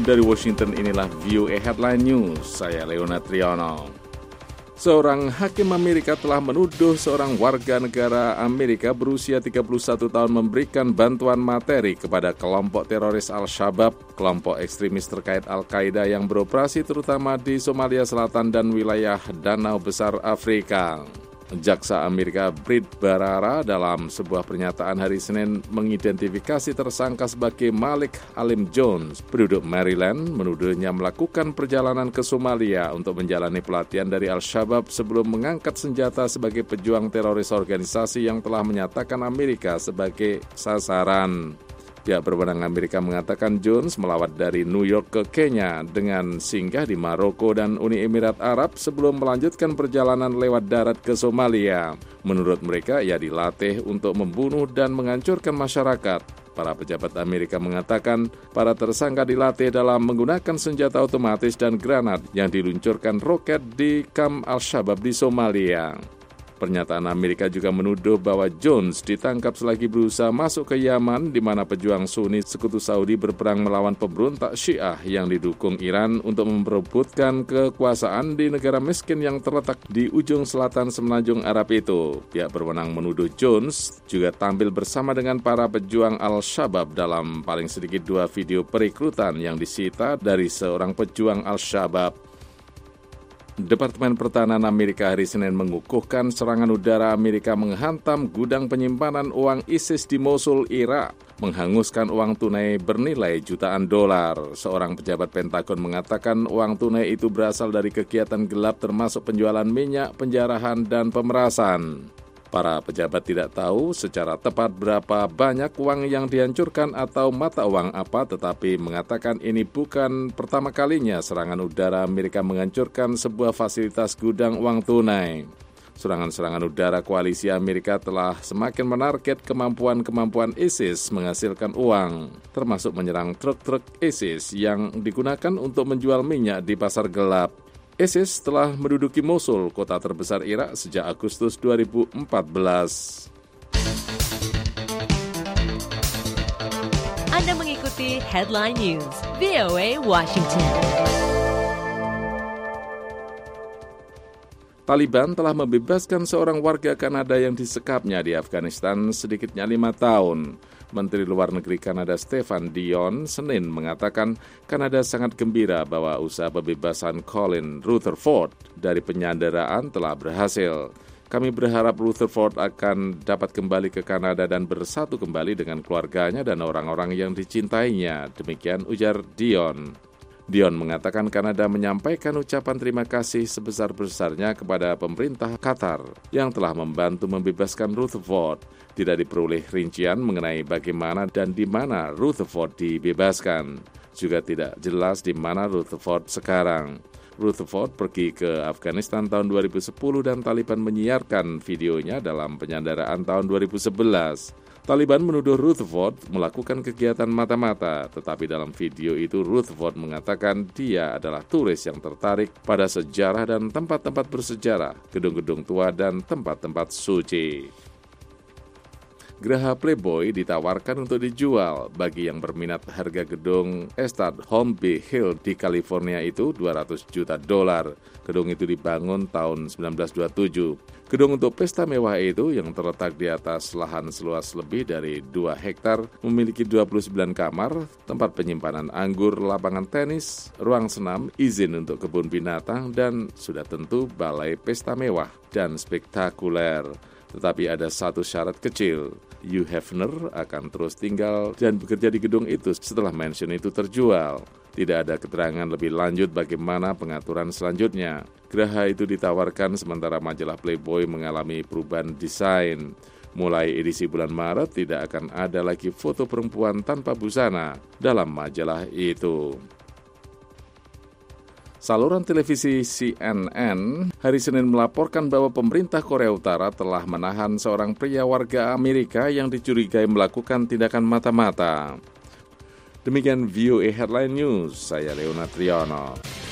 Dari Washington inilah VOA Headline News, saya Leona Triano. Seorang hakim Amerika telah menuduh seorang warga negara Amerika berusia 31 tahun memberikan bantuan materi kepada kelompok teroris Al-Shabaab, kelompok ekstremis terkait Al-Qaeda yang beroperasi terutama di Somalia Selatan dan wilayah Danau Besar Afrika. Jaksa Amerika Britt Barara dalam sebuah pernyataan hari Senin mengidentifikasi tersangka sebagai Malik Alim Jones, penduduk Maryland, menuduhnya melakukan perjalanan ke Somalia untuk menjalani pelatihan dari Al-Shabaab sebelum mengangkat senjata sebagai pejuang teroris organisasi yang telah menyatakan Amerika sebagai sasaran. Pihak berwenang Amerika mengatakan Jones melawat dari New York ke Kenya dengan singgah di Maroko dan Uni Emirat Arab sebelum melanjutkan perjalanan lewat darat ke Somalia. Menurut mereka, ia dilatih untuk membunuh dan menghancurkan masyarakat. Para pejabat Amerika mengatakan para tersangka dilatih dalam menggunakan senjata otomatis dan granat yang diluncurkan roket di kamp Al-Shabaab di Somalia. Pernyataan Amerika juga menuduh bahwa Jones ditangkap selagi berusaha masuk ke Yaman di mana pejuang Sunni Sekutu Saudi berperang melawan pemberontak Syiah yang didukung Iran untuk memperebutkan kekuasaan di negara miskin yang terletak di ujung selatan semenanjung Arab itu. Pihak berwenang menuduh Jones juga tampil bersama dengan para pejuang Al-Shabaab dalam paling sedikit 2 video perekrutan yang disita dari seorang pejuang Al-Shabaab. Departemen Pertahanan Amerika hari Senin mengukuhkan serangan udara Amerika menghantam gudang penyimpanan uang ISIS di Mosul, Irak, menghanguskan uang tunai bernilai jutaan dolar. Seorang pejabat Pentagon mengatakan uang tunai itu berasal dari kegiatan gelap termasuk penjualan minyak, penjarahan, dan pemerasan. Para pejabat tidak tahu secara tepat berapa banyak uang yang dihancurkan atau mata uang apa, tetapi mengatakan ini bukan pertama kalinya serangan udara Amerika menghancurkan sebuah fasilitas gudang uang tunai. Serangan-serangan udara koalisi Amerika telah semakin menarget kemampuan ISIS menghasilkan uang, termasuk menyerang truk-truk ISIS yang digunakan untuk menjual minyak di pasar gelap. ISIS telah menduduki Mosul, kota terbesar Irak, sejak Agustus 2014. Anda mengikuti Headline News, VOA Washington. Taliban telah membebaskan seorang warga Kanada yang disekapnya di Afghanistan sedikitnya 5 tahun. Menteri Luar Negeri Kanada Stefan Dion Senin mengatakan Kanada sangat gembira bahwa usaha pembebasan Colin Rutherford dari penyanderaan telah berhasil. Kami berharap Rutherford akan dapat kembali ke Kanada dan bersatu kembali dengan keluarganya dan orang-orang yang dicintainya, demikian ujar Dion. Dion mengatakan Kanada menyampaikan ucapan terima kasih sebesar-besarnya kepada pemerintah Qatar yang telah membantu membebaskan Rutherford. Tidak diperoleh rincian mengenai bagaimana dan di mana Rutherford dibebaskan. Juga tidak jelas di mana Rutherford sekarang. Rutherford pergi ke Afghanistan tahun 2010 dan Taliban menyiarkan videonya dalam penyanderaan tahun 2011. Taliban menuduh Rutherford melakukan kegiatan mata-mata, tetapi dalam video itu Rutherford mengatakan dia adalah turis yang tertarik pada sejarah dan tempat-tempat bersejarah, gedung-gedung tua dan tempat-tempat suci. Geraha Playboy ditawarkan untuk dijual. Bagi yang berminat, harga gedung Estate Holmby Hill di California itu $200 juta. Gedung itu dibangun tahun 1927. Gedung untuk pesta mewah itu yang terletak di atas lahan seluas lebih dari 2 hektar, memiliki 29 kamar, tempat penyimpanan anggur, lapangan tenis, ruang senam, izin untuk kebun binatang, dan sudah tentu balai pesta mewah dan spektakuler. Tetapi ada satu syarat kecil, Hugh Hefner akan terus tinggal dan bekerja di gedung itu setelah mansion itu terjual. Tidak ada keterangan lebih lanjut bagaimana pengaturan selanjutnya. Geraha itu ditawarkan sementara majalah Playboy mengalami perubahan desain. Mulai edisi bulan Maret tidak akan ada lagi foto perempuan tanpa busana dalam majalah itu. Saluran televisi CNN hari Senin melaporkan bahwa pemerintah Korea Utara telah menahan seorang pria warga Amerika yang dicurigai melakukan tindakan mata-mata. Demikian VOA Headline News, saya Leona Triano.